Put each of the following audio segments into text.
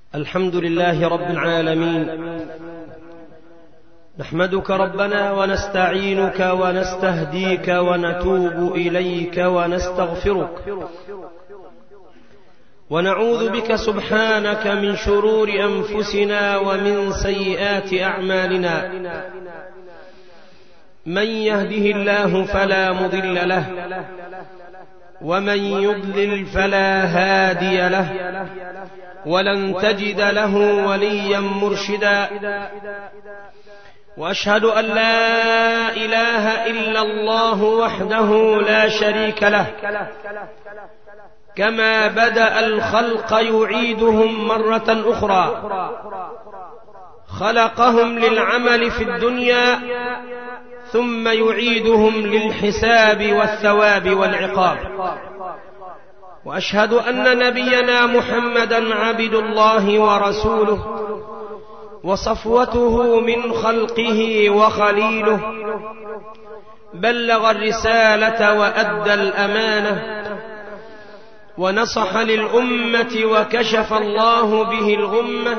الحمد لله رب العالمين، نحمدك ربنا ونستعينك ونستهديك ونتوب إليك ونستغفرك، ونعوذ بك سبحانك من شرور أنفسنا ومن سيئات أعمالنا. من يهده الله فلا مضل له، ومن يضلل فلا هادي له، ولن تجد له وليا مرشدا. وأشهد أن لا إله إلا الله وحده لا شريك له، كما بدأ الخلق يعيدهم مرة أخرى، خلقهم للعمل في الدنيا ثم يعيدهم للحساب والثواب والعقاب. وأشهد أن نبينا محمدا عبد الله ورسوله، وصفوته من خلقه وخليله، بلغ الرسالة وأدى الأمانة، ونصح للأمة وكشف الله به الغمة،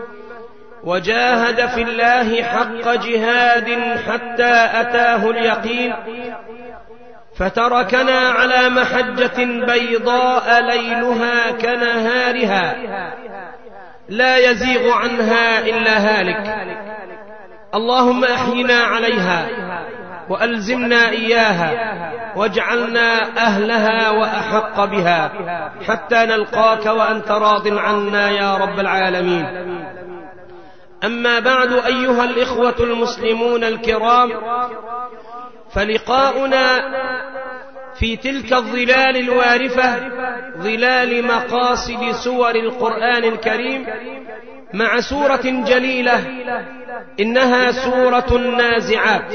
وجاهد في الله حق جهاد حتى أتاه اليقين، فتركنا على محجة بيضاء ليلها كنهارها، لا يزيغ عنها إلا هالك. اللهم أحينا عليها وألزمنا إياها، واجعلنا أهلها وأحق بها، حتى نلقاك وأنت راض عنا يا رب العالمين. أما بعد، أيها الإخوة المسلمون الكرام، فلقاؤنا في تلك الظلال الوارفة، ظلال مقاصد سور القرآن الكريم، مع سورة جليلة إنها سورة النازعات.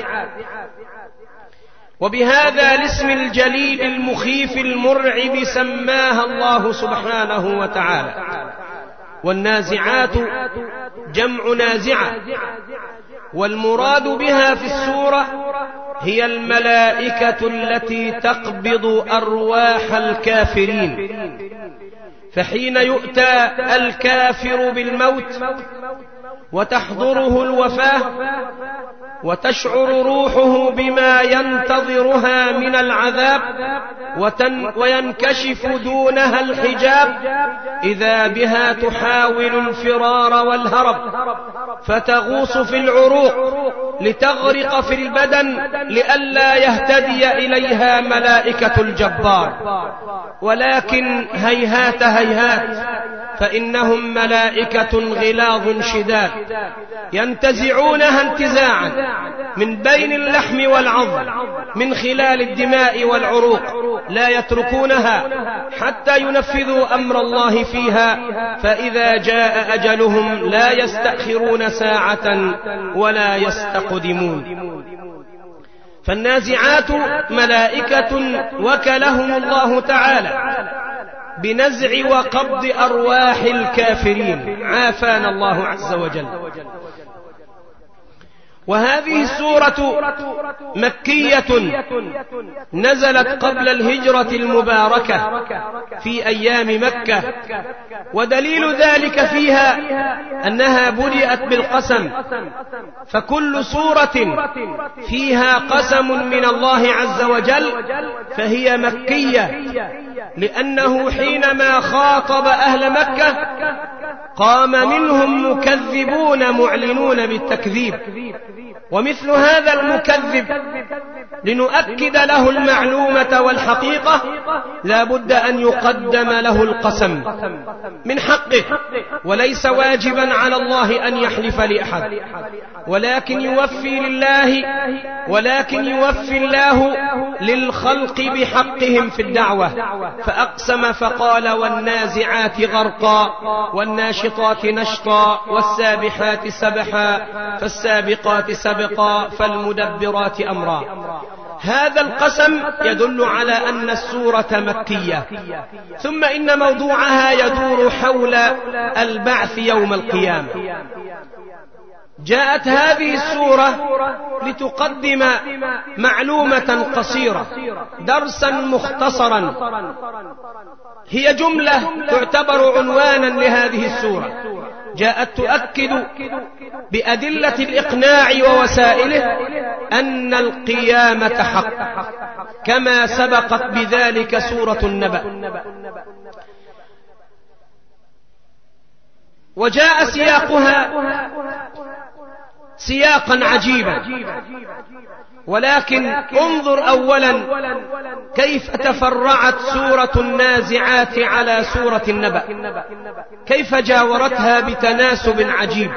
وبهذا الاسم الجليل المخيف المرعب سماها الله سبحانه وتعالى. والنازعات جمع نازعة، والمراد بها في السورة هي الملائكة التي تقبض أرواح الكافرين. فحين يؤتى الكافر بالموت وتحضره الوفاة وتشعر روحه بما ينتظرها من العذاب وينكشف دونها الحجاب، إذا بها تحاول الفرار والهرب، فتغوص في العروق لتغرق في البدن لئلا يهتدي إليها ملائكة الجبار. ولكن هيهات هيهات، فإنهم ملائكة غلاظ شداد، ينتزعونها انتزاعا من بين اللحم والعظم، من خلال الدماء والعروق، لا يتركونها حتى ينفذوا أمر الله فيها، فإذا جاء أجلهم لا يستأخرون ساعة ولا يستقدمون. فالنازعات ملائكة وكلهم الله تعالى بنزع وقبض أرواح الكافرين، عافانا الله عز وجل. وهذه السورة مكية، نزلت قبل الهجرة المباركة في أيام مكة، ودليل ذلك فيها أنها بدأت بالقسم، فكل سورة فيها قسم من الله عز وجل فهي مكية، لأنه حينما خاطب أهل مكة قام منهم مكذبون معلنون بالتكذيب، ومثل هذا المكذب لنؤكد له المعلومة والحقيقة لا بد أن يقدم له القسم من حقه، وليس واجبا على الله أن يحلف لأحد، ولكن يوفي الله للخلق بحقهم في الدعوة. فأقسم فقال: والنازعات غرقا، والناشطات نشطا، والسابحات سبحا، فالسابقات سبقا، فالمدبرات أمرا. هذا القسم يدل على أن السورة مكية. ثم إن موضوعها يدور حول البعث يوم القيامة. جاءت هذه السورة لتقدم معلومة قصيرة، درسا مختصرا، هي جملة تعتبر عنوانا لهذه السورة، جاءت تؤكد بأدلة الإقناع ووسائله أن القيامة حق، كما سبقت بذلك سورة النبأ. وجاء سياقها سياقا عجيبا، ولكن انظر أولا كيف تفرعت سورة النازعات على سورة النبأ، كيف جاورتها بتناسب عجيب.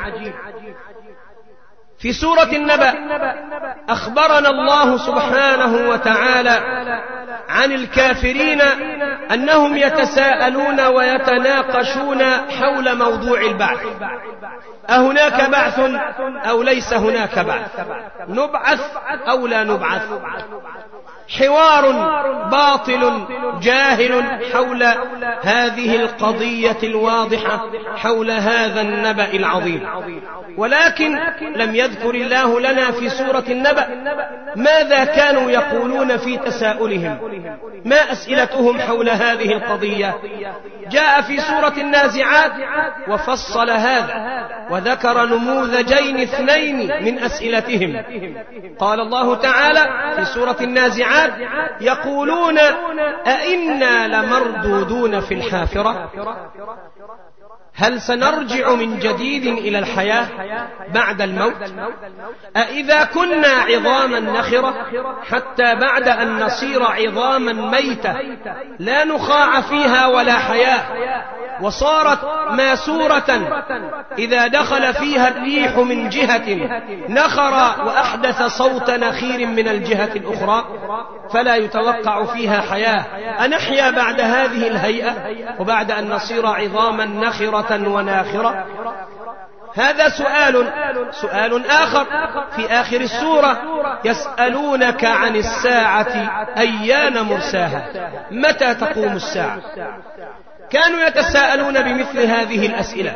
في سورة النبأ أخبرنا الله سبحانه وتعالى عن الكافرين أنهم يتساءلون ويتناقشون حول موضوع البعث، أهناك بعث أو ليس هناك بعث، نبعث أو لا نبعث، حوار باطل جاهل حول هذه القضية الواضحة، حول هذا النبأ العظيم. ولكن لم يذكر الله لنا في سورة النبأ ماذا كانوا يقولون في تساؤلهم، ما أسئلتهم حول هذه القضية. جاء في سورة النازعات وفصل هذا وذكر نموذجين اثنين من أسئلتهم. قال الله تعالى في سورة النازعات: يقولون أئنا لمردودون في الحافرة، هل سنرجع من جديد إلى الحياة بعد الموت؟ أإذا كنا عظاما نخرة حتى بعد أن نصير عظاما ميتة لا نخاع فيها ولا حياة، وصارت ماسورة إذا دخل فيها الريح من جهة نخر وأحدث صوت نخير من الجهة الأخرى فلا يتوقع فيها حياة، أنحيا بعد هذه الهيئة وبعد أن نصير عظاما نخرة وناخرة؟ هذا سؤال آخر في آخر السورة: يسألونك عن الساعة أيان مرساها، متى تقوم الساعة؟ كانوا يتساءلون بمثل هذه الأسئلة.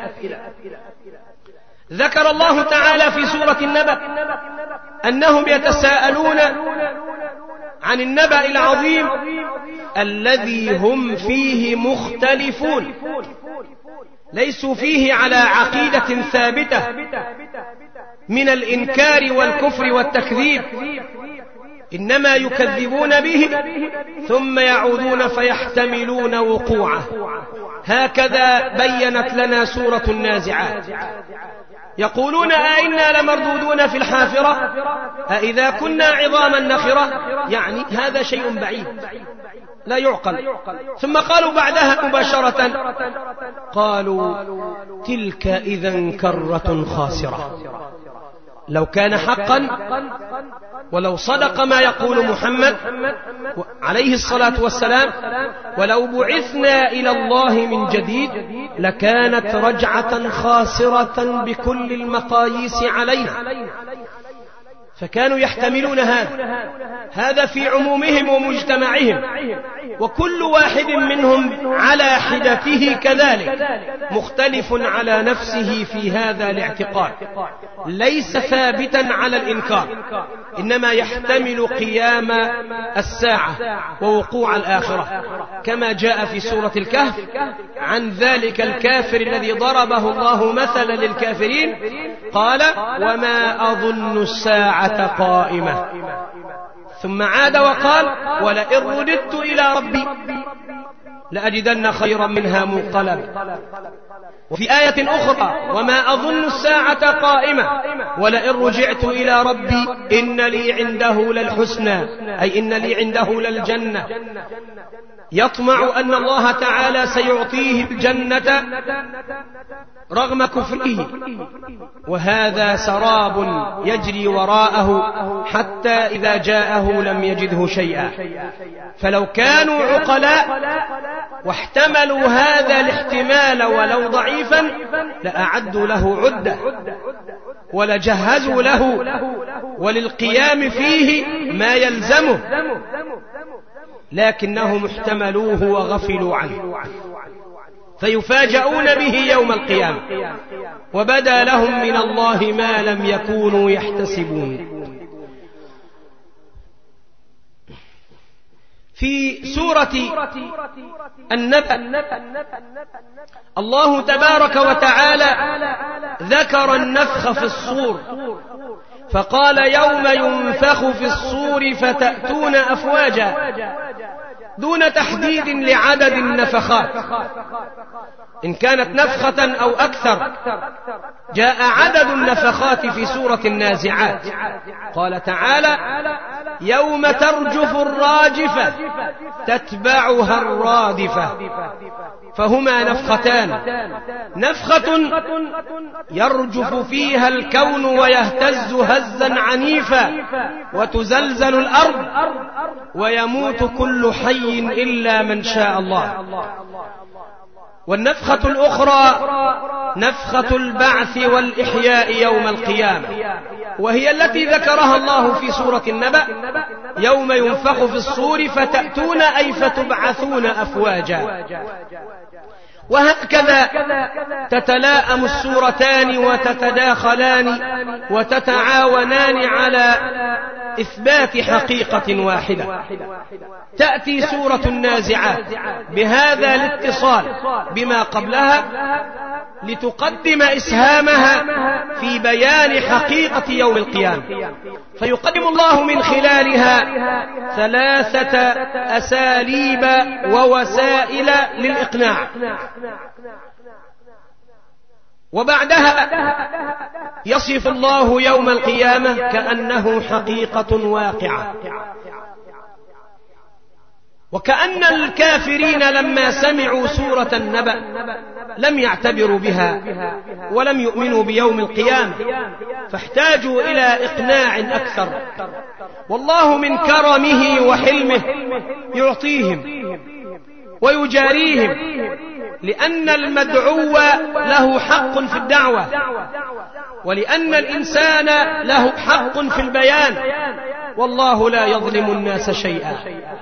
ذكر الله تعالى في سورة النبأ أنهم يتساءلون عن النبأ العظيم الذي هم فيه مختلفون، ليسوا فيه على عقيدة ثابتة من الإنكار والكفر والتكذيب، إنما يكذبون به ثم يعودون فيحتملون وقوعه. هكذا بينت لنا سورة النازعات. يقولون أئنا لمردودون في الحافرة، أئذا كنا عظاما نخرة، يعني هذا شيء بعيد لا يعقل. ثم قالوا بعدها مباشرة: قالوا تلك إذا كرة خاسرة. لو كان حقا ولو صدق ما يقول محمد عليه الصلاة والسلام، ولو بعثنا إلى الله من جديد لكانت رجعة خاسرة بكل المقاييس علينا. فكانوا يحتملون هذا في عمومهم ومجتمعهم، وكل واحد منهم على حدته كذلك مختلف على نفسه في هذا الاعتقاد، ليس ثابتا على الإنكار، إنما يحتمل قيام الساعة ووقوع الآخرة، كما جاء في سورة الكهف عن ذلك الكافر الذي ضربه الله مثلا للكافرين، قال: وما أظن الساعة قائمة، ثم عاد وقال: ولئن رددت إلى ربي لأجدن خيرا منها منقلبا. وفي آية أخرى: وما أظن الساعة قائمة ولئن رجعت إلى ربي إن لي عنده للحسنى، أي إن لي عنده للجنة. يطمع أن الله تعالى سيعطيه الجنة رغم كفره، وهذا سراب يجري وراءه حتى إذا جاءه لم يجده شيئا. فلو كانوا عقلاء واحتملوا هذا الاحتمال ولو ضعيفا لأعدوا له عدة ولجهزوا له وللقيام فيه ما يلزمه، لكنهم احتملوه وغفلوا عنه. فيفاجؤون به يوم القيامة وبدا لهم من الله ما لم يكونوا يحتسبون. في سورة النبأ الله تبارك وتعالى ذكر النفخ في الصور فقال يوم ينفخ في الصور فتأتون أفواجا دون تحديد لعدد النفخات، إن كانت نفخة أو أكثر. جاء عدد النفخات في سورة النازعات، قال تعالى يوم ترجف الراجفة تتبعها الرادفة، فهما نفختان، نفخة يرجف فيها الكون ويهتز هزا عنيفا وتزلزل الأرض ويموت كل حي إلا من شاء الله. والنفخة الأخرى نفخة البعث والإحياء يوم القيامة، وهي التي ذكرها الله في سورة النبأ يوم ينفخ في الصور فتأتون أي فتبعثون أفواجا. وهكذا تتلاءم السورتان وتتداخلان وتتعاونان على إثبات حقيقة واحدة. تأتي سورة النازعات بهذا الاتصال بما قبلها لتقدم إسهامها في بيان حقيقة يوم القيامة، فيقدم الله من خلالها 3 أساليب ووسائل للإقناع، وبعدها يصف الله يوم القيامة كأنه حقيقة واقعة، وكأن الكافرين لما سمعوا سورة النبأ لم يعتبروا بها ولم يؤمنوا بيوم القيامة، فاحتاجوا إلى إقناع أكثر. والله من كرمه وحلمه يعطيهم ويجاريهم، لأن المدعو له حق في الدعوة، ولأن الإنسان له حق في البيان، والله لا يظلم الناس شيئا.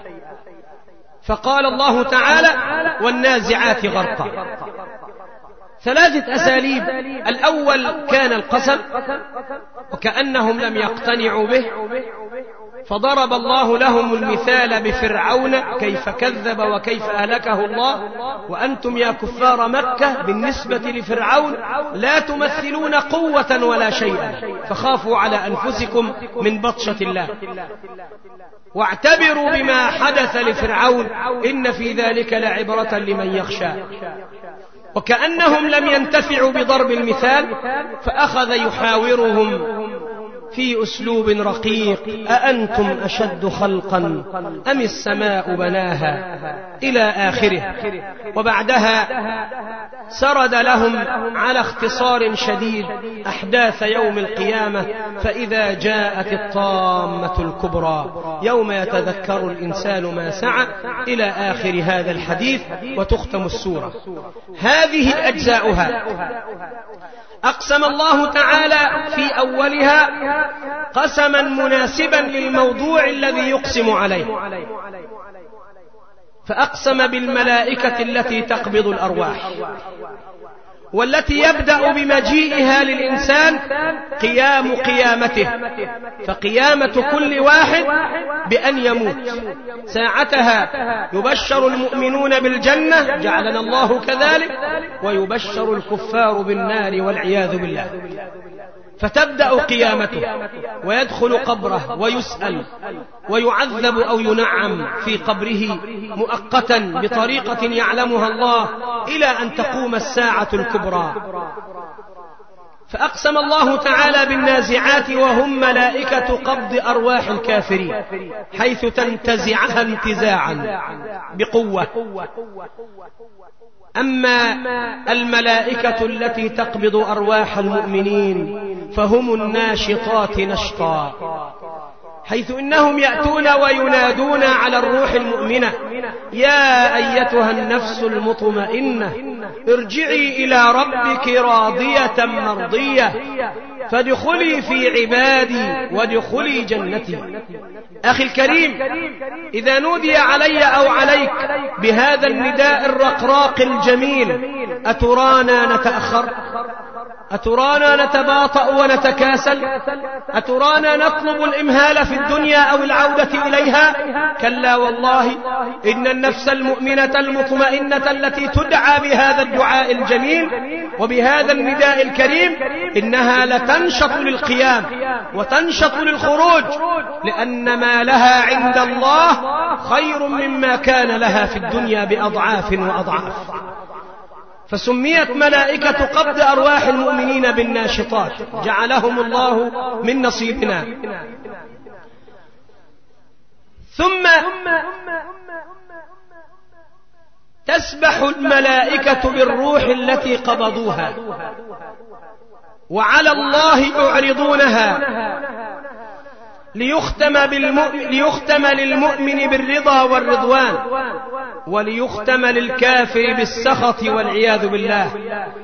فقال الله تعالى والنازعات غرقا. 3 أساليب. الأول كان القسم، وكأنهم لم يقتنعوا به، فضرب الله لهم المثال بفرعون كيف كذب وكيف أهلكه الله، وأنتم يا كفار مكة بالنسبة لفرعون لا تمثلون قوة ولا شيئا، فخافوا على أنفسكم من بطشة الله، واعتبروا بما حدث لفرعون إن في ذلك لعبرة لمن يخشى. وكأنهم لم ينتفعوا بضرب المثال، فأخذ يحاورهم في أسلوب رقيق: أأنتم أشد خلقا أم السماء بناها، إلى آخره. وبعدها سرد لهم على اختصار شديد أحداث يوم القيامة، فإذا جاءت الطامة الكبرى يوم يتذكر الإنسان ما سعى، إلى آخر هذا الحديث، وتختم السورة. هذه أجزاؤها. أقسم الله تعالى في أولها قسما مناسبا للموضوع الذي يقسم عليه، فأقسم بالملائكة التي تقبض الأرواح، والتي يبدأ بمجيئها للإنسان قيام قيامته، فقيامة كل واحد بأن يموت. ساعتها يبشر المؤمنون بالجنة، جعلنا الله كذلك، ويبشر الكفار بالنار والعياذ بالله. فتبدأ قيامته، ويدخل قبره ويسأل ويعذب أو ينعم في قبره مؤقتا بطريقة يعلمها الله إلى أن تقوم الساعة الكبرى. فأقسم الله تعالى بالنازعات، وهم ملائكة قبض أرواح الكافرين، حيث تنتزعها انتزاعا بقوة. أما الملائكة التي تقبض أرواح المؤمنين فهم الناشطات نشطا، حيث إنهم يأتون وينادون على الروح المؤمنة: يا أيتها النفس المطمئنة ارجعي إلى ربك راضية مرضية فادخلي في عبادي وادخلي جنتي. أخي الكريم، إذا نودي علي أو عليك بهذا النداء الرقراق الجميل أترانا نتأخر؟ أترانا نتباطأ ونتكاسل؟ أترانا نطلب الإمهال في الدنيا أو العودة إليها؟ كلا والله، إن النفس المؤمنة المطمئنة التي تدعى بهذا الدعاء الجميل وبهذا النداء الكريم إنها لتنشط للقيام وتنشط للخروج، لأن ما لها عند الله خير مما كان لها في الدنيا بأضعاف وأضعاف. فسميت ملائكة قبض أرواح المؤمنين بالناشطات، جعلهم الله من نصيبنا. ثم تسبح الملائكة بالروح التي قبضوها، وعلى الله يعرضونها ليختم للمؤمن بالرضا والرضوان، وليختم للكافر بالسخط والعياذ بالله.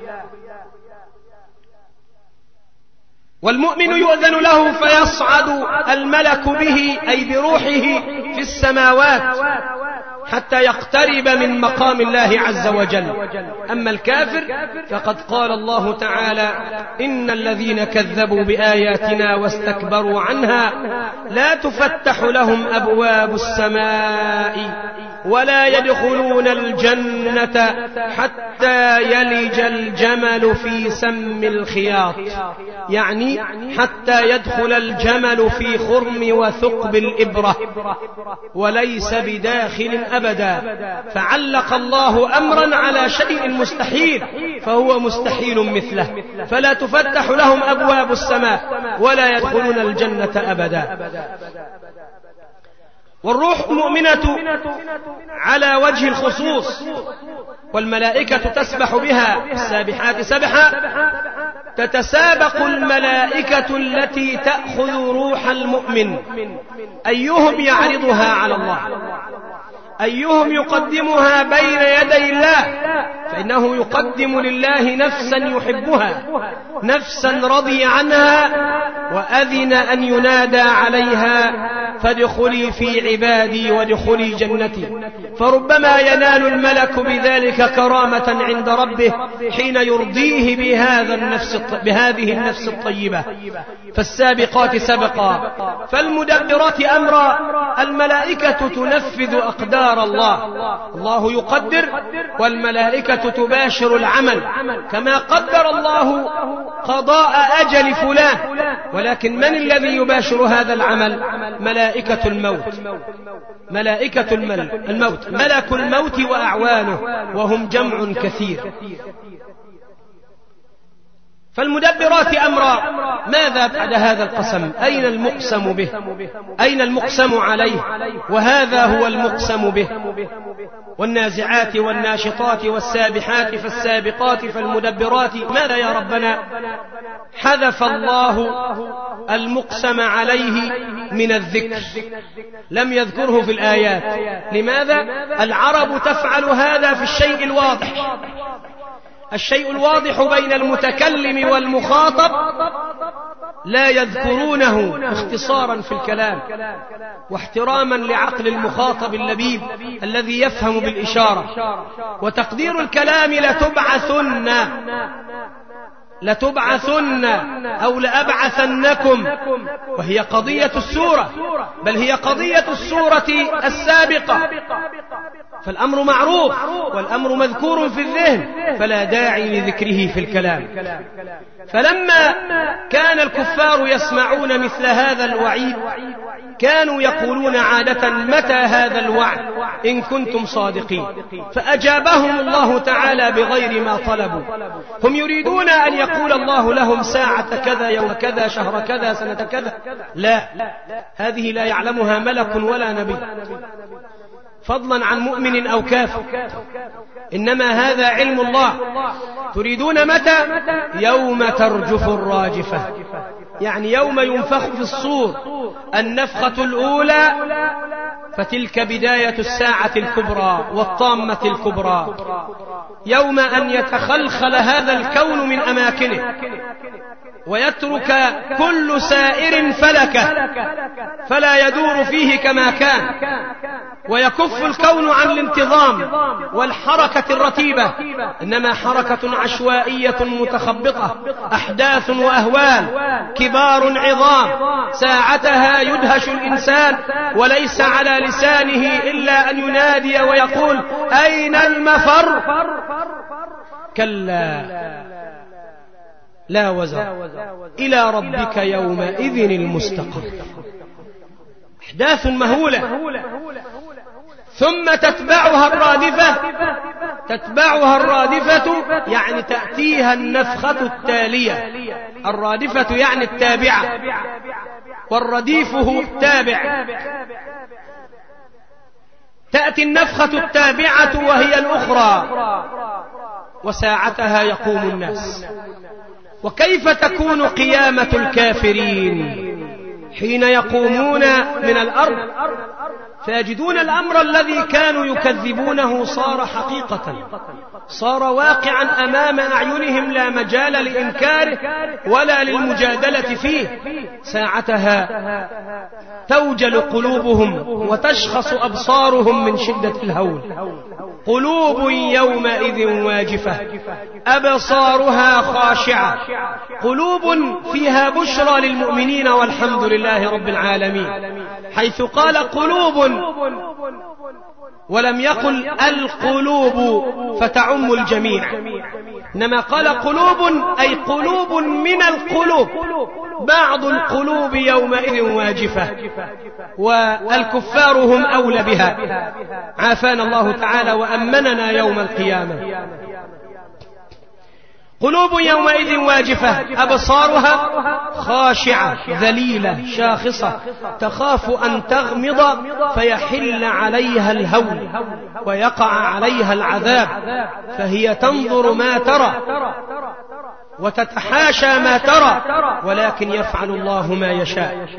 والمؤمن يؤذن له فيصعد الملك به أي بروحه في السماوات حتى يقترب من مقام الله عز وجل. أما الكافر فقد قال الله تعالى: إن الذين كذبوا بآياتنا واستكبروا عنها لا تفتح لهم أبواب السماء ولا يدخلون الجنة حتى يلج الجمل في سم الخياط، يعني حتى يدخل الجمل في خرم وثقب الإبرة وليس بداخل أبدا. فعلق الله أمرا على شيء مستحيل فهو مستحيل مثله، فلا تفتح لهم أبواب السماء ولا يدخلون الجنة أبدا. والروح مؤمنة على وجه الخصوص، والملائكة تسبح بها. السابحات سبحا، تتسابق الملائكة التي تأخذ روح المؤمن، أيهم يعرضها على الله، أيهم يقدمها بين يدي الله، فإنه يقدم لله نفسا يحبها، نفسا رضي عنها وأذن أن ينادى عليها: فادخلي في عبادي وادخلي جنتي. فربما ينال الملك بذلك كرامة عند ربه حين يرضيه بهذه النفس الطيبة. فالسابقات سبقا، فالمدبرات أمرا. الملائكة تنفذ أقدار الله، الله يقدر والملائكة تباشر العمل كما قدر الله قضاء أجل فلان. ولكن من الذي يباشر هذا العمل؟ ملائكة الموت. ملائكة الموت، ملك الموت وأعوانه، وهم جمع كثير. فالمدبرات أمرا. ماذا بعد هذا القسم؟ أين المقسم به؟ أين المقسم عليه؟ وهذا هو المقسم به. والنازعات والناشطات والسابحات فالسابقات فالمدبرات. ماذا يا ربنا؟ حذف الله المقسم عليه من الذكر، لم يذكره في الآيات. لماذا؟ العرب تفعل هذا في الشيء الواضح. الشيء الواضح بين المتكلم والمخاطب لا يذكرونه اختصارا في الكلام واحتراما لعقل المخاطب اللبيب الذي يفهم بالإشارة. وتقدير الكلام لتبعثن أو لأبعثنكم، وهي قضية السورة، بل هي قضية السورة السابقة. فالأمر معروف والأمر مذكور في الذهن، فلا داعي لذكره في الكلام. فلما كان الكفار يسمعون مثل هذا الوعيد كانوا يقولون عادة: متى هذا الوعد إن كنتم صادقين؟ فأجابهم الله تعالى بغير ما طلبوا. هم يريدون أن يقول الله لهم ساعة كذا، يوم كذا، شهر كذا، سنة كذا. لا، هذه لا يعلمها ملك ولا نبي، فضلا عن مؤمن أو كافر، إنما هذا علم الله. تريدون متى؟ يوم ترجف الراجفة. يعني يوم ينفخ في الصور النفخة الأولى، فتلك بداية الساعة الكبرى والطامة الكبرى، يوم أن يتخلخل هذا الكون من أماكنه ويترك كل سائر فلكه فلا يدور فيه كما كان، ويكف الكون عن الانتظام والحركة الرتيبة، إنما حركة عشوائية متخبطة، أحداث وأهوال، كبار عظام. ساعتها يدهش الإنسان وليس على لسانه إلا أن ينادي ويقول أين المفر؟ كلا لا وزر إلى ربك يومئذ المستقر. أحداث مهولة، ثم تتبعها الرادفة، يعني تأتيها النفخة التالية. الرادفة يعني التابعة، والرديف هو التابع. تأتي النفخة التابعة وهي الأخرى، وساعتها يقوم الناس. وكيف تكون قيامة الكافرين حين يقومون من الأرض فيجدون الأمر الذي كانوا يكذبونه صار حقيقة، صار واقعا أمام أعينهم، لا مجال لإنكاره ولا للمجادلة فيه. ساعتها توجل قلوبهم وتشخص أبصارهم من شدة الهول. قلوب يومئذ واجفة أبصارها خاشعة، قلوب فيها بشرى للمؤمنين والحمد لله رب العالمين، حيث قال قلوب ولم يقل القلوب فتعم الجميع، إنما قال قلوب أي قلوب من القلوب، بعض القلوب يومئذ واجفة، والكفار هم أولى بها. عافانا الله تعالى وأمننا يوم القيامة. قلوب يومئذ واجفة أبصارها خاشعة ذليلة شاخصة، تخاف أن تغمض فيحل عليها الهول ويقع عليها العذاب، فهي تنظر ما ترى وتتحاشى ما ترى، ولكن يفعل الله ما يشاء.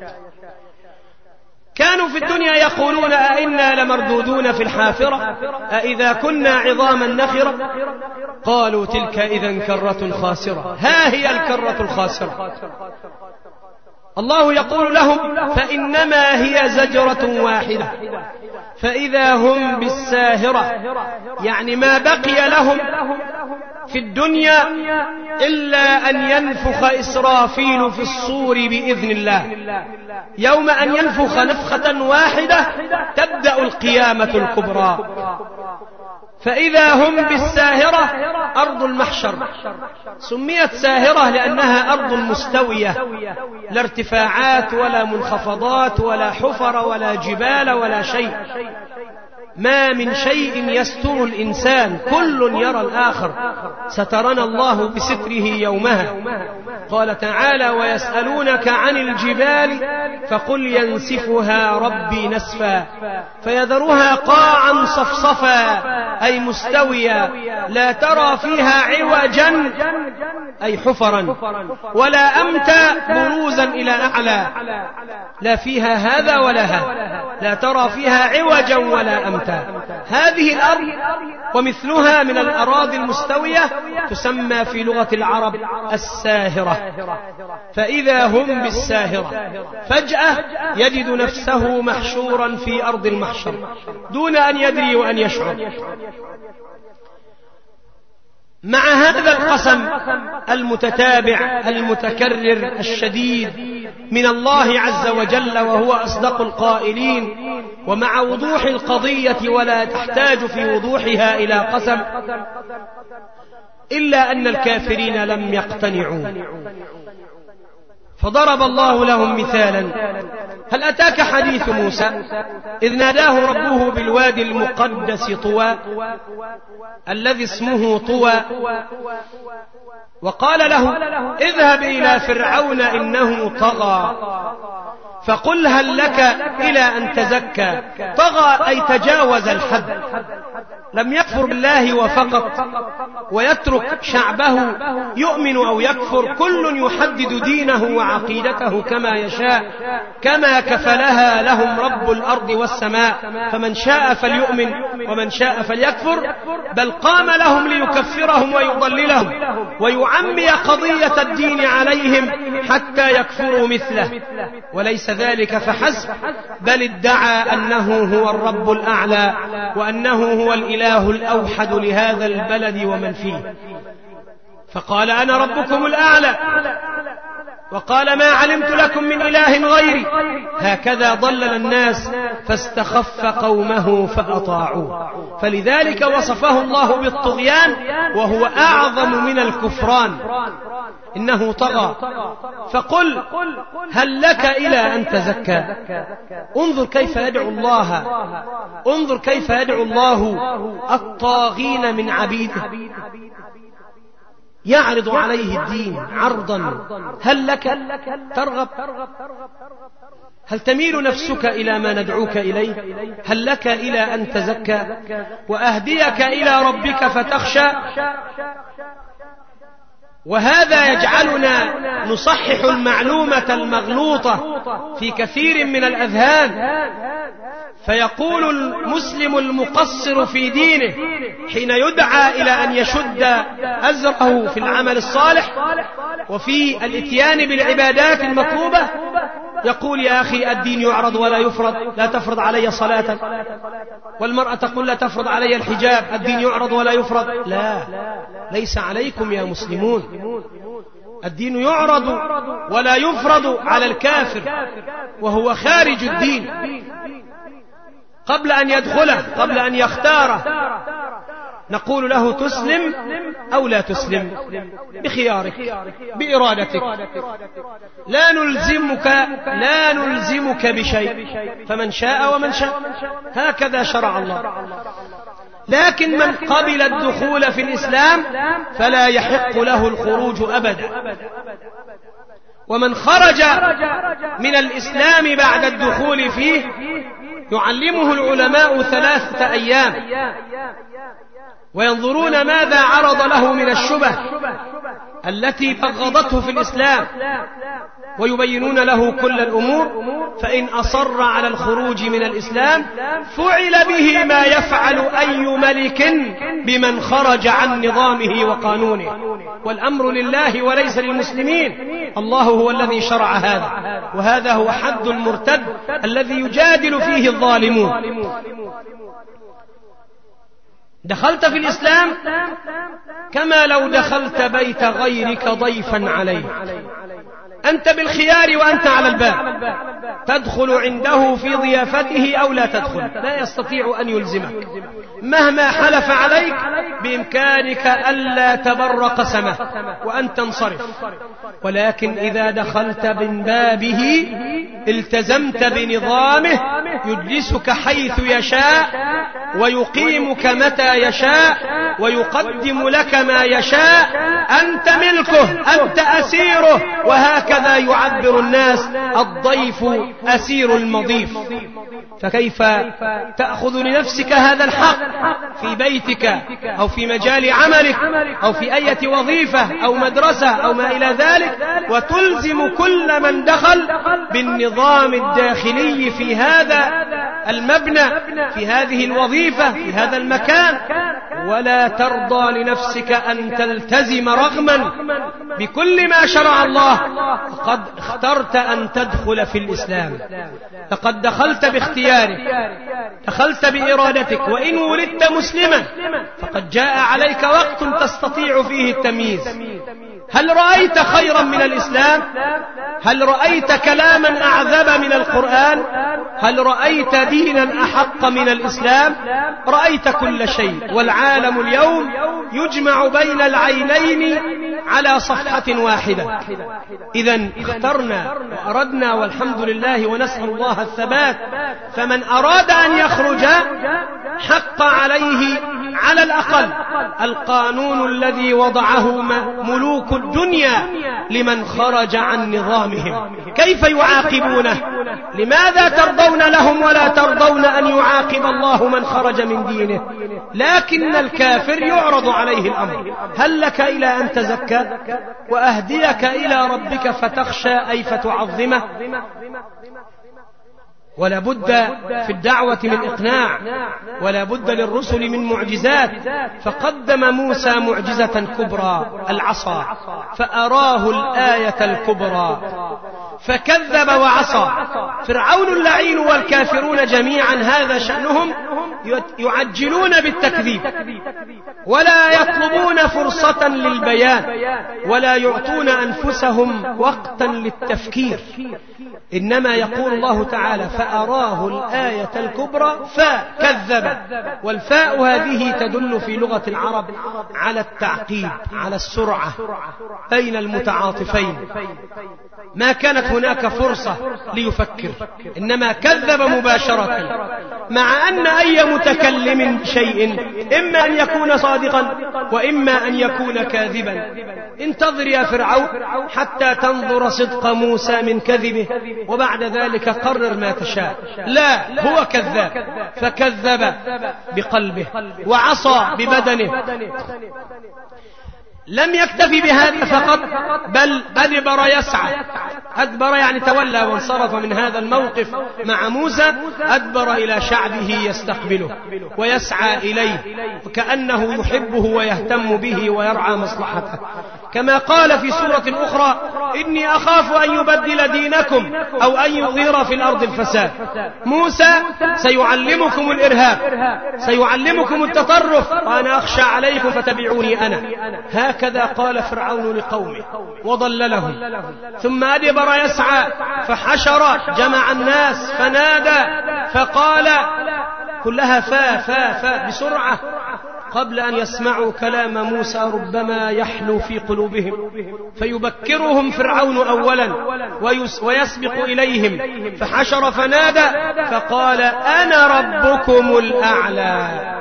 كانوا في الدنيا يقولون أئنا لمردودون في الحافرة أئذا كنا عظاما نخرة، قالوا تلك إذن كرة خاسرة. ها هي الكرة الخاسرة. الله يقول لهم فإنما هي زجرة واحدة فإذا هم بالساهرة، يعني ما بقي لهم في الدنيا إلا أن ينفخ إسرافيل في الصور بإذن الله. يوم أن ينفخ نفخة واحدة تبدأ القيامة الكبرى، فإذا هم بالساهرة أرض المحشر. سميت ساهرة لأنها أرض مستوية، لا ارتفاعات ولا منخفضات ولا حفر ولا جبال ولا شيء، ما من شيء يستر الإنسان، كل يرى الآخر. سترنا الله بستره يومها. قال تعالى ويسألونك عن الجبال فقل ينسفها ربي نسفا فيذرها قاعا صفصفا، أي مستوية لا ترى فيها عوجا أي حفرا ولا أمتا بروزا إلى أعلى، لا فيها هذا ولا هذا، لا ترى فيها عوجا ولا أمتا. هذه الأرض ومثلها من الأراضي المستوية تسمى في لغة العرب الساهرة. فإذا هم بالساهرة فجأة يجد نفسه محشورا في أرض المحشر دون أن يدري وأن يشعر. مع هذا القسم المتتابع المتكرر الشديد من الله عز وجل وهو أصدق القائلين، ومع وضوح القضية ولا تحتاج في وضوحها إلى قسم، إلا أن الكافرين لم يقتنعوا، فضرب الله لهم مثالا. هل أتاك حديث موسى إذ ناداه ربه بالوادي المقدس طوى الذي اسمه طوى وقال له اذهب إلى فرعون إنه طغى فقل هل لك إلى أن تزكى. طغى أي تجاوز الحد، لم يكفر بالله وفقط ويترك شعبه يؤمن أو يكفر، كل يحدد دينه وعقيدته كما يشاء، كما كفلها لهم رب الأرض والسماء، فمن شاء فليؤمن ومن شاء فليكفر، بل قام لهم ليكفرهم ويضللهم ويعمي قضية الدين عليهم حتى يكفروا مثله. وليس ذلك فحسب، بل ادعى أنه هو الرب الأعلى وأنه هو الإله الأوحد لهذا البلد ومن فيه، فقال أنا ربكم الأعلى، وقال ما علمت لكم من إله غيري. هكذا ضلل الناس فاستخف قومه فأطاعوه، فلذلك وصفه الله بالطغيان وهو أعظم من الكفران، إنه طغى. فقل هل لك إلى أن تزكى؟ انظر كيف يدعو الله، انظر كيف يدعو الله الطاغين من عبيده، يعرض عليه الدين عرضا. هل لك ترغب؟ هل تميل نفسك إلى ما ندعوك إليه؟ هل لك إلى أن تزكى وأهديك إلى ربك فتخشى؟ وهذا يجعلنا نصحح المعلومة المغلوطة في كثير من الأذهان، فيقول المسلم المقصر في دينه حين يدعى إلى أن يشد أزره في العمل الصالح وفي الاتيان بالعبادات المطلوبة، يقول يا أخي الدين يعرض ولا يفرض، لا تفرض علي صلاة. والمرأة تقول لا تفرض علي الحجاب، الدين يعرض ولا يفرض. لا، ليس عليكم يا مسلمون، الدين يعرض ولا يفرض على الكافر وهو خارج الدين قبل أن يدخله، قبل أن يختاره، نقول له تسلم أو لا تسلم بخيارك بإرادتك، لا نلزمك بشيء، فمن شاء ومن شاء، هكذا شرع الله. لكن من قبل الدخول في الإسلام فلا يحق له الخروج أبدا، ومن خرج من الإسلام بعد الدخول فيه يعلمه العلماء 3 أيام وينظرون ماذا عرض له من الشبه التي بغضته في الإسلام، ويبينون له كل الأمور، فإن أصر على الخروج من الإسلام فعل به ما يفعل أي ملك بمن خرج عن نظامه وقانونه، والأمر لله وليس للمسلمين، الله هو الذي شرع هذا، وهذا هو حد المرتد الذي يجادل فيه الظالمون. دخلت في الإسلام كما لو دخلت بيت غيرك ضيفا عليه، أنت بالخيار وأنت على الباب، تدخل عنده في ضيافته أو لا تدخل، لا يستطيع أن يلزمك مهما حلف عليك، بإمكانك ألا تبر قسمه وأن تنصرف. ولكن إذا دخلت من بابه التزمت بنظامه، يجلسك حيث يشاء ويقيمك متى يشاء ويقدم لك ما يشاء، أنت ملكه، أنت أسيره، وهكذا يعبر الناس الضيف أسير المضيف. فكيف تأخذ لنفسك هذا الحق في بيتك أو في مجال عملك أو في أي وظيفة أو مدرسة أو ما إلى ذلك، وتلزم كل من دخل بالنظام الداخلي في هذا المبنى، في هذه الوظيفة، في هذا المكان، ولا ترضى لنفسك أن تلتزم رغما بكل ما شرع الله، فقد اخترت أن تدخل في الإسلام، فقد دخلت باختيارك، دخلت بإرادتك، وإن ولدت مسلما فقد جاء عليك وقت تستطيع فيه التمييز. هل رأيت خيرا من الإسلام؟ هل رأيت كلاما أعذب من القرآن؟ هل رأيت دينا أحق من الإسلام؟ رأيت كل شيء، والعالم اليوم يجمع بين العينين على صفحة واحدة. إذن اخترنا وأردنا والحمد لله ونسأل الله الثبات. فمن أراد أن يخرج حق عليه على الأقل القانون الذي وضعه ملوك الدنيا لمن خرج عن نظامهم. كيف يعاقبونه؟ لماذا ترضون لهم ولا ترضون أن يعاقب الله من خرج من دينه؟ لكن الكافر يعرض عليه الأمر. هل لك إلى أن تزكى وأهديك إلى ربك فتخشى أي فتعظمه؟ ولا بد في الدعوة من إقناع، ولا بد للرسل من معجزات. فقدم موسى معجزة كبرى العصا فأراه الآية الكبرى فكذب وعصى. فرعون اللعين والكافرون جميعا هذا شأنهم، يعجلون بالتكذيب ولا يطلبون فرصة للبيان ولا يعطون أنفسهم وقتا للتفكير. إنما يقول الله تعالى فأراه الآية الكبرى فكذب، والفاء هذه تدل في لغة العرب على التعقيب، على السرعة بين المتعاطفين. ما كانت هناك فرصة ليفكر، إنما كذب مباشرة، مع أن أي متكلم بشيء إما أن يكون صادقا وإما أن يكون كاذبا. انتظر يا فرعون حتى تنظر صدق موسى من كذبه وبعد ذلك قرر ما تشاء. لا، هو كذاب، فكذب بقلبه وعصى ببدنه. لم يكتفي بهذا فقط، بل أدبر يسعى. أدبر يعني تولى وانصرف من هذا الموقف مع موسى، أدبر إلى شعبه يستقبله ويسعى إليه وكأنه يحبه ويهتم به ويرعى مصلحته، كما قال في سورة أخرى إني أخاف أن يبدل دينكم أو أن يظهر في الأرض الفساد. موسى سيعلمكم الإرهاب، سيعلمكم التطرف، وأنا أخشى عليكم فتبعوني أنا. هكذا قال فرعون لقومه وضللهم. ثم أدبر يسعى فحشر جمع الناس فنادى فقال، كلها فا بسرعة قبل أن يسمعوا كلام موسى ربما يحلو في قلوبهم، فيبكرهم فرعون أولا ويسبق إليهم. فحشر فنادى فقال أنا ربكم الأعلى.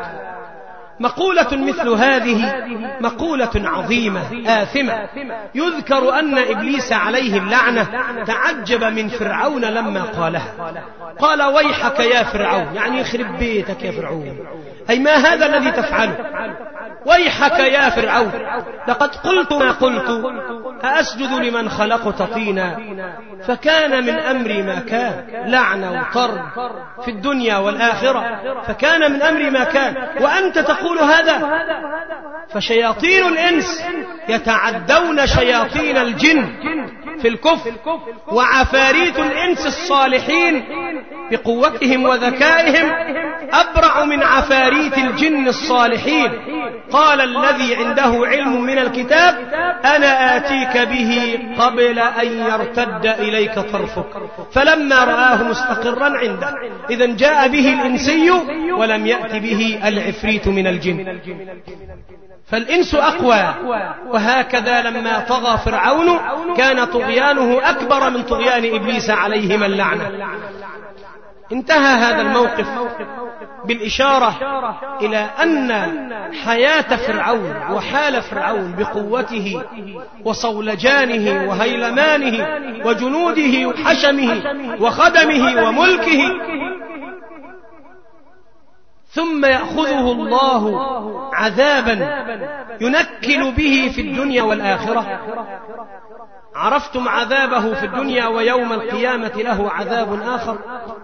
مقولة مثل هذه مقولة عظيمة آثمة. يذكر أن إبليس عليه اللعنة تعجب من فرعون لما قالها، قال ويحك يا فرعون، يعني يخرب بيتك يا فرعون، أي ما هذا الذي تفعله؟ ويحك يا فرعون، لقد قلت ما قلت، أأسجد لمن خلقت طينا؟ فكان من أمري ما كان، لعنة وطرد في الدنيا والآخرة، فكان من أمري ما كان، وأنت تقول هذا؟ فشياطين الإنس يتعدون شياطين الجن في الكفر، وعفاريت الإنس الصالحين بقوتهم وذكائهم أبرع من عفاريت الجن الصالحين. قال الذي عنده علم من الكتاب أنا آتيك به قبل أن يرتد إليك طرفك، فلما رآه مستقرا عنده. إذن جاء به الإنسي ولم يأت به العفريت من الجن، فالإنس أقوى. وهكذا لما طغى فرعون كان طغيانه أكبر من طغيان إبليس عليهما اللعنة. انتهى هذا الموقف بالإشارة إلى أن حياة فرعون وحال فرعون بقوته وصولجانه وهيلمانه وجنوده وحشمه وخدمه وملكه، ثم يأخذه الله عذابا ينكل به في الدنيا والآخرة. عرفتم عذابه في الدنيا، ويوم القيامة له عذاب آخر.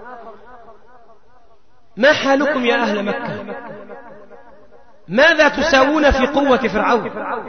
ما حالكم يا أهل مكة؟ ماذا تساوون في قوة فرعون؟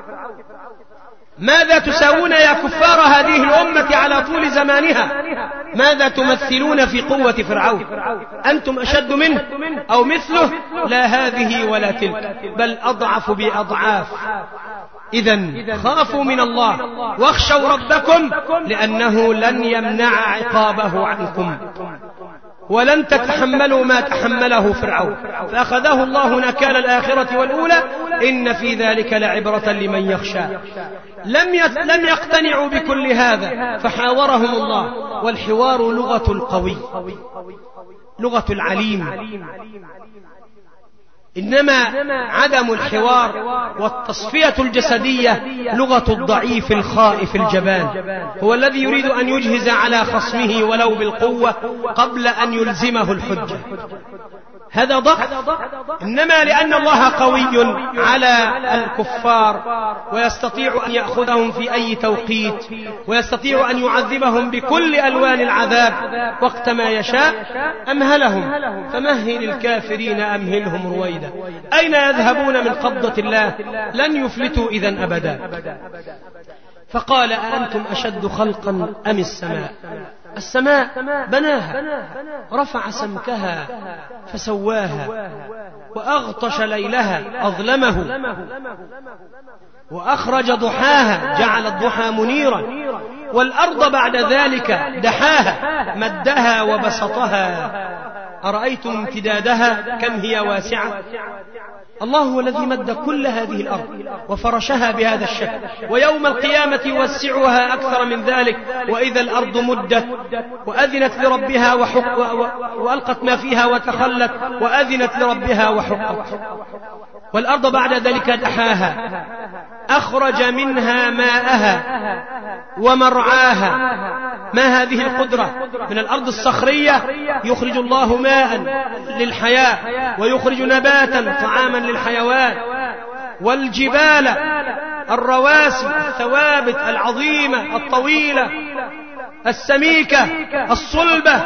ماذا تساوون يا كفار هذه الأمة على طول زمانها؟ ماذا تمثلون في قوة فرعون؟ أنتم أشد منه أو مثله؟ لا هذه ولا تلك، بل أضعف بأضعاف. إذن خافوا من الله واخشوا ربكم، لأنه لن يمنع عقابه عنكم ولن تتحملوا ما تحمله فرعون، فأخذه الله نكال الآخرة والأولى. إن في ذلك لعبرة لمن يخشى. لم يقتنعوا بكل هذا فحاورهم الله، والحوار لغة القوي، لغة العليم. إنما عدم الحوار والتصفية الجسدية لغة الضعيف الخائف الجبان، هو الذي يريد أن يجهز على خصمه ولو بالقوة قبل أن يلزمه الحجة. هذا ضعف، إنما لأن الله قوي على الكفار ويستطيع أن يأخذهم في أي توقيت، ويستطيع أن يعذبهم بكل ألوان العذاب وقت ما يشاء، أمهلهم. فمهل الكافرين أمهلهم رويدا. أين يذهبون من قبضة الله؟ لن يفلتوا إذن أبدا. فقال أأنتم أشد خلقا أم السماء؟ السماء بناها، رفع سمكها فسواها، وأغطش ليلها أظلمه، وأخرج ضحاها جعل الضحى منيرا، والأرض بعد ذلك دحاها مدها وبسطها، أرأيتم امتدادها كم هي واسعة؟ الله هو الذي مد كل هذه الأرض وفرشها بهذا الشكل، ويوم القيامة يوسعها أكثر من ذلك. وإذا الأرض مدت وأذنت لربها وألقت ما فيها وتخلت وأذنت لربها وحقت، والأرض بعد ذلك دحاها، أخرج منها ماءها ومرعاها. ما هذه القدرة؟ من الأرض الصخرية يخرج الله ماء للحياة، ويخرج نباتا طعاما للحيوان، والجبال الرواسي الثوابت العظيمة الطويلة السميكة الصلبة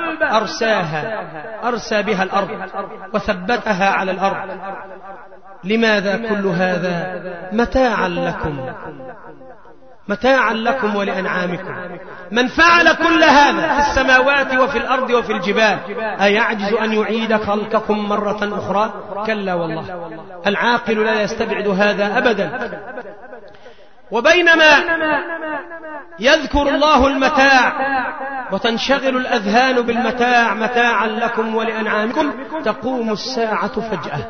أرسى بها الأرض وثبتها على الأرض. لماذا كل هذا؟ متاعا لكم ولأنعامكم. من فعل كل هذا في السماوات وفي الأرض وفي الجبال أيعجز أن يعيد خلقكم مرة أخرى؟ كلا والله، العاقل لا يستبعد هذا أبدا. وبينما يذكر الله المتاع وتنشغل الأذهان بالمتاع متاعا لكم ولأنعامكم، تقوم الساعة فجأة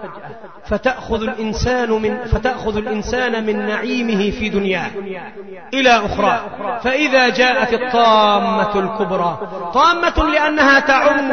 فتأخذ الإنسان من نعيمه في دنياه إلى أخرى. فإذا جاءت الطامة الكبرى، طامة لأنها تعم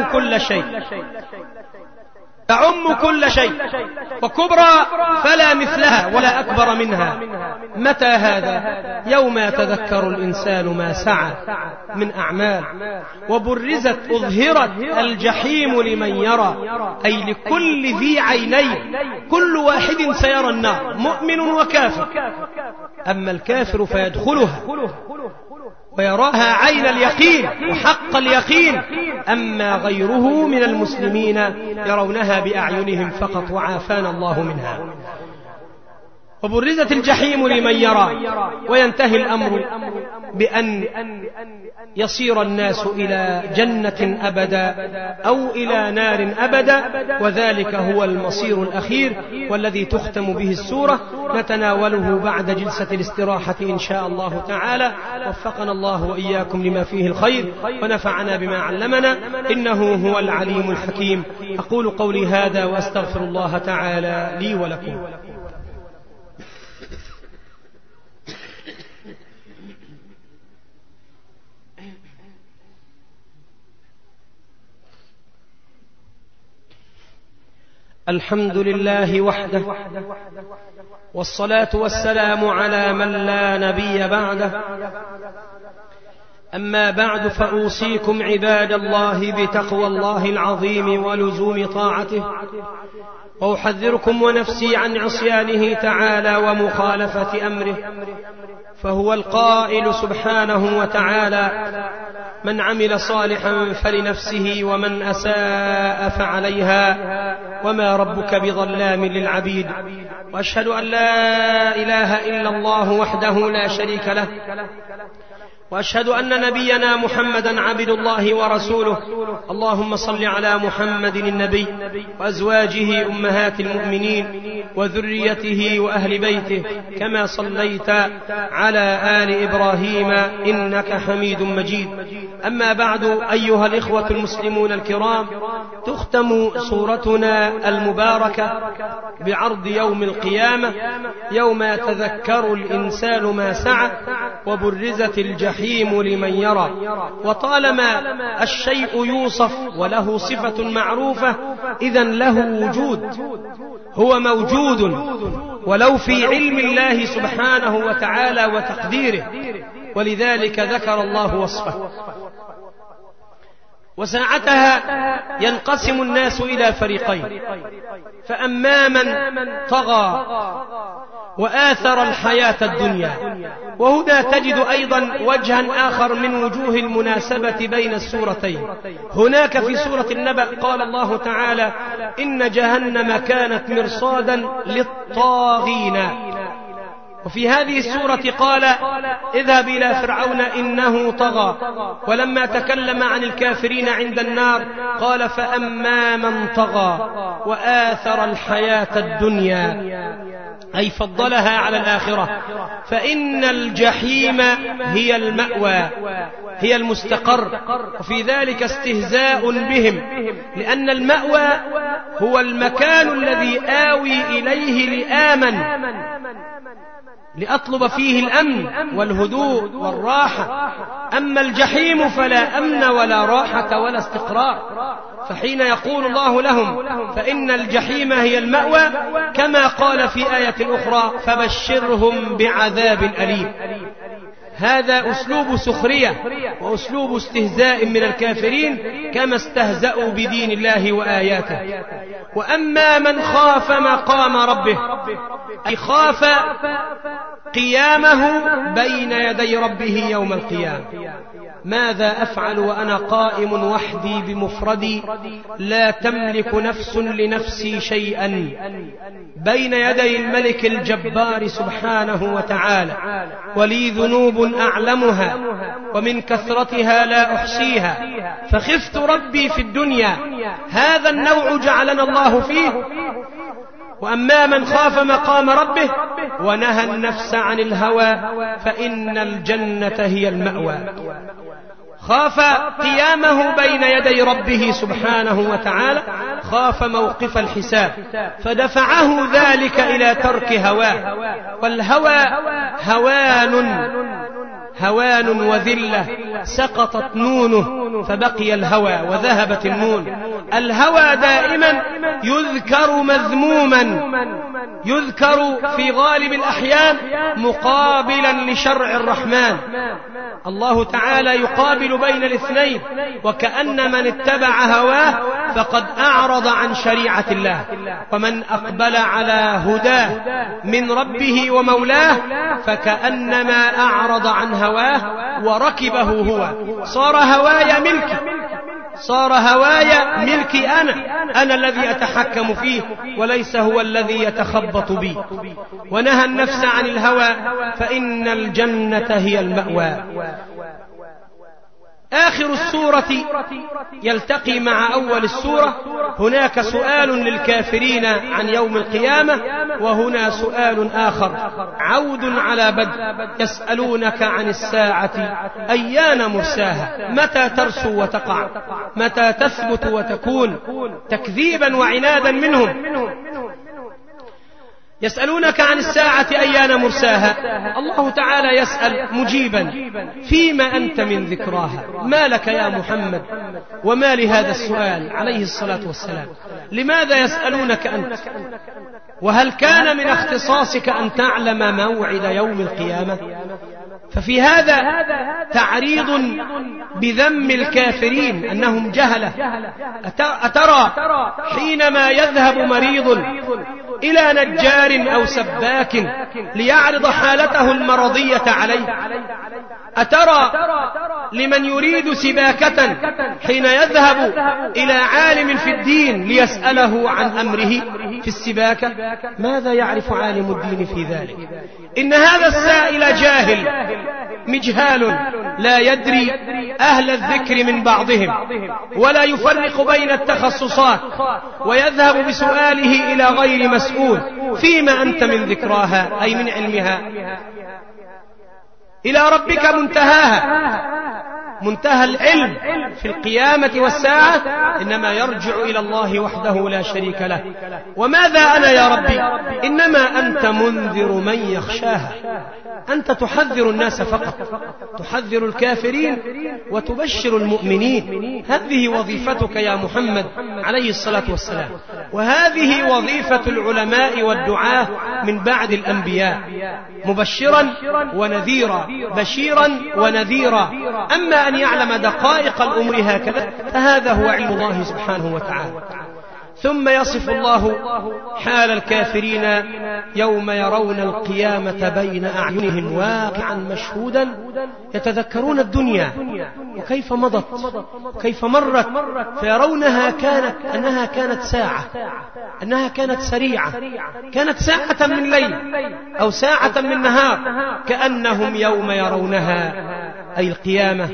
كل شيء، وكبرى فلا مثلها ولا أكبر منها. متى هذا؟ يوم يتذكر الإنسان ما سعى من أعمال، وبرزت أظهرت الجحيم لمن يرى، أي لكل ذي عينين، كل واحد سيرى النار، مؤمن وكافر. أما الكافر فيدخلها ويراها عين اليقين وحق اليقين، أما غيره من المسلمين يرونها بأعينهم فقط، وعافانا الله منها. وبرزت الجحيم لمن يرى، وينتهي الأمر بأن يصير الناس إلى جنة أبدا أو إلى نار أبدا، وذلك هو المصير الأخير والذي تختم به السورة. نتناوله بعد جلسة الاستراحة إن شاء الله تعالى. وفقنا الله وإياكم لما فيه الخير، ونفعنا بما علمنا، إنه هو العليم الحكيم. أقول قولي هذا وأستغفر الله تعالى لي ولكم. الحمد لله وحده، والصلاة والسلام على من لا نبي بعده. أما بعد، فأوصيكم عباد الله بتقوى الله العظيم ولزوم طاعته، وأحذركم ونفسي عن عصيانه تعالى ومخالفة أمره. فهو القائل سبحانه وتعالى: من عمل صالحا فلنفسه ومن أساء فعليها وما ربك بظلام للعبيد. وأشهد أن لا إله إلا الله وحده لا شريك له، وأشهد أن نبينا محمدا عبد الله ورسوله. اللهم صل على محمد النبي وأزواجه أمهات المؤمنين وذريته وأهل بيته، كما صليت على آل إبراهيم إنك حميد مجيد. أما بعد، أيها الإخوة المسلمون الكرام، تختم سورتنا المباركة بعرض يوم القيامة، يوم يتذكر الإنسان ما سعى، وبرزت الجحيم الجحيم لمن يرى. وطالما الشيء يوصف وله صفة معروفة إذن له وجود، هو موجود ولو في علم الله سبحانه وتعالى وتقديره، ولذلك ذكر الله وصفه. وساعتها ينقسم الناس إلى فريقين، فأما من طغى وآثر الحياة الدنيا. وهنا تجد أيضا وجها آخر من وجوه المناسبة بين السورتين. هناك في سورة النبأ قال الله تعالى: إن جهنم كانت مرصادا للطاغين. وفي هذه السورة قال: اذهب إلى فرعون إنه طغى. ولما تكلم عن الكافرين عند النار قال: فأما من طغى وآثر الحياة الدنيا، أي فضلها على الآخرة، فإن الجحيم هي المأوى، هي المستقر. وفي ذلك استهزاء بهم، لأن المأوى هو المكان الذي آوي إليه لآمن، لأطلب فيه الأمن والهدوء والراحة. أما الجحيم فلا أمن ولا راحة ولا استقرار. فحين يقول الله لهم فإن الجحيم هي المأوى، كما قال في آية أخرى: فبشرهم بعذاب أليم. هذا أسلوب سخرية وأسلوب استهزاء من الكافرين، كما استهزأوا بدين الله وآياته. وأما من خاف مقام ربه، أي خاف قيامه بين يدي ربه يوم القيامة. ماذا أفعل وأنا قائم وحدي بمفردي، لا تملك نفس لنفسي شيئا بين يدي الملك الجبار سبحانه وتعالى، ولي ذنوب أعلمها ومن كثرتها لا أحصيها، فخفت ربي في الدنيا. هذا النوع جعلنا الله فيه. وأما من خاف مقام ربه ونهى النفس عن الهوى فإن الجنة هي المأوى. خاف قيامه بين يدي ربه سبحانه وتعالى، خاف موقف الحساب، فدفعه ذلك إلى ترك هواه. والهوى هوان وذلة، سقطت نونه فبقي الهوى وذهبت النون. الهوى دائما يذكر مذموما، يذكر في غالب الأحيان مقابلا لشرع الرحمن. الله تعالى يقابل بين الاثنين، وكأن من اتبع هواه فقد أعرض عن شريعة الله، ومن أقبل على هداه من ربه ومولاه فكأنما أعرض عن هواه وركبه هو. صار هواي ملكي، صار هواي ملكي أنا الذي أتحكم فيه، وليس هو الذي يتخبط بي. ونهى النفس عن الهوى فإن الجنة هي المأوى. آخر السورة يلتقي مع أول السورة. هناك سؤال للكافرين عن يوم القيامة، وهنا سؤال آخر عود على بدء. يسألونك عن الساعة أيان مرساها، متى ترسو وتقع، متى تثبت وتكون، تكذيبا وعنادا منهم. يسألونك عن الساعة أيان مرساها. الله تعالى يسأل مجيبا: فيما أنت من ذكراها؟ ما لك يا محمد وما لهذا السؤال عليه الصلاة والسلام؟ لماذا يسألونك أنت؟ وهل كان من اختصاصك أن تعلم موعد يوم القيامة؟ ففي هذا تعريض بذم الكافرين أنهم جهلة. أترى حينما يذهب مريض إلى نجار أو سباك ليعرض حالته المرضية عليه، أترى لمن يريد سباكة حين يذهب إلى عالم في الدين ليسأله عن أمره في السباكة، ماذا يعرف عالم الدين في ذلك؟ إن هذا السائل جاهل مجهال، لا يدري أهل الذكر من بعضهم، ولا يفرق بين التخصصات، ويذهب بسؤاله إلى غير مسؤول. فيما أنت من ذكراها، أي من علمها؟ إلى ربك منتهاها. منتهى العلم في القيامة والساعة إنما يرجع إلى الله وحده لا شريك له. وماذا أنا يا ربي؟ إنما أنت منذر من يخشاها. أنت تحذر الناس فقط، تحذر الكافرين وتبشر المؤمنين. هذه وظيفتك يا محمد عليه الصلاة والسلام، وهذه وظيفة العلماء والدعاة من بعد الأنبياء، مبشرا ونذيرا، بشيرا ونذيرا. أما أن يعلم دقائق الأمور هكذا فهذا هو علم الله سبحانه وتعالى. ثم يصف الله حال الكافرين يوم يرون القيامة بين أعينهم واقعا مشهودا، يتذكرون الدنيا وكيف مضت وكيف مرت، فيرونها أنها كانت ساعة، أنها كانت سريعة، كانت ساعة من ليل أو ساعة من نهار، كأنهم يوم يرونها أي القيامة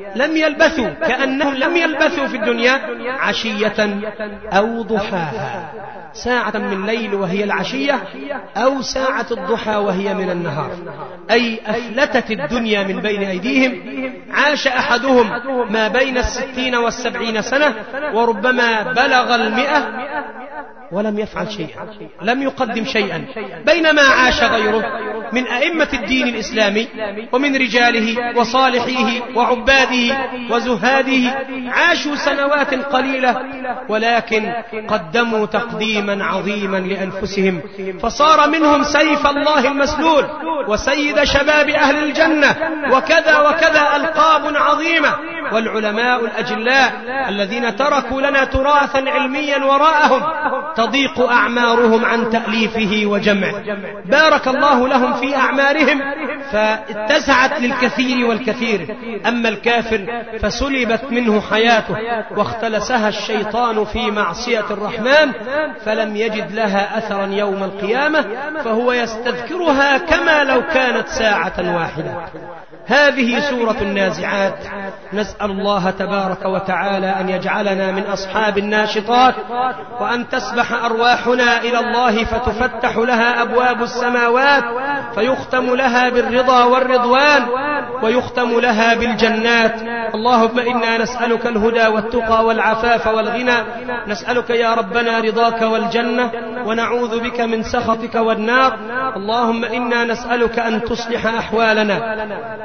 كأنهم لم يلبثوا في الدنيا عشية أو ضحاها، ساعة من الليل وهي العشية، أو ساعة الضحى وهي من النهار، أي أفلتت الدنيا من بين أيديهم. عاش أحدهم ما بين 60 و70 سنة، وربما بلغ 100 ولم يفعل شيئا، لم يقدم شيئا، بينما عاش غيره من أئمة الدين الإسلامي ومن رجاله وصالحيه وعباده وزهاده، عاشوا سنوات قليلة ولكن قدموا تقديما عظيما لأنفسهم، فصار منهم سيف الله المسلول وسيد شباب أهل الجنة، وكذا وكذا ألقاب عظيمة. والعلماء الأجلاء الذين تركوا لنا تراثا علميا وراءهم تضيق أعمارهم عن تأليفه وجمعه، بارك الله لهم في أعمارهم فاتسعت للكثير والكثير. أما الكافر فسلبت منه حياته واختلسها الشيطان في معصية الرحمن، فلم يجد لها أثرا يوم القيامة، فهو يستذكرها كما لو كانت ساعة واحدة. هذه سورة النازعات. نسأل الله تبارك وتعالى أن يجعلنا من أصحاب الناشطات، وأن تسبح أرواحنا إلى الله فتفتح لها أبواب السماوات، فيختم لها بالرضا والرضوان، ويختم لها بالجنات. اللهم إنا نسألك الهدى والتقى والعفاف والغنى، نسألك يا ربنا رضاك والجنة، ونعوذ بك من سخطك والنار. اللهم إنا نسألك أن تصلح أحوالنا،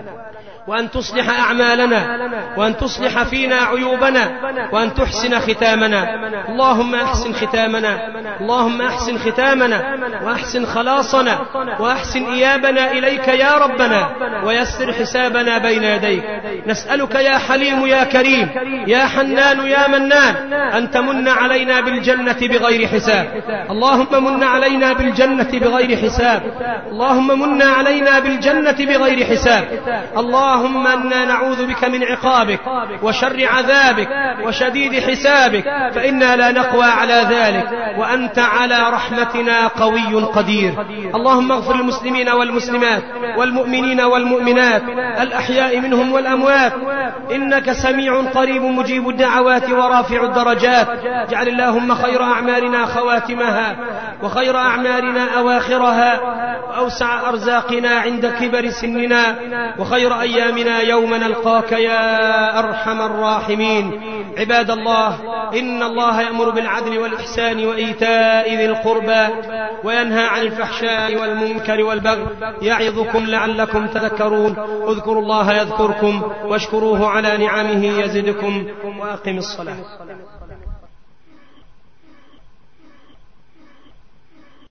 وأن تصلح أعمالنا، وأن تصلح فينا عيوبنا، وأن تحسن ختامنا. اللهم أحسن ختامنا، اللهم أحسن ختامنا، وأحسن خلاصنا، وأحسن إيابنا إليك يا ربنا، ويسر حسابنا بين يديك. نسألك يا حليم يا كريم يا حنان يا منان أن تمن علينا بالجنة بغير حساب. اللهم من علينا بالجنة بغير حساب، اللهم من علينا بالجنة بغير حساب. اللهم إنا نعوذ بك من عقابك وشر عذابك وشديد حسابك، فإنا لا نقوى على ذلك، وأنت على رحمتنا قوي قدير. اللهم اغفر المسلمين والمسلمات والمؤمنين والمؤمنات الأحياء منهم والأموات، إنك سميع قريب مجيب الدعوات ورافع الدرجات. اجعل اللهم خير أعمالنا خواتمها، وخير أعمالنا أواخرها، وأوسع أرزاقنا عند كبر سننا، وخير أيامنا يوم نلقاك يا أرحم الراحمين. عباد الله، إن الله يأمر بالعدل والإحسان وإيتاء ذي القربى، وينهى عن الفحشاء والمنكر والبغي، يعظكم لعلكم تذكرون. اذكروا الله يذكركم، واشكروه على نعمه يزدكم، وأقم الصلاة.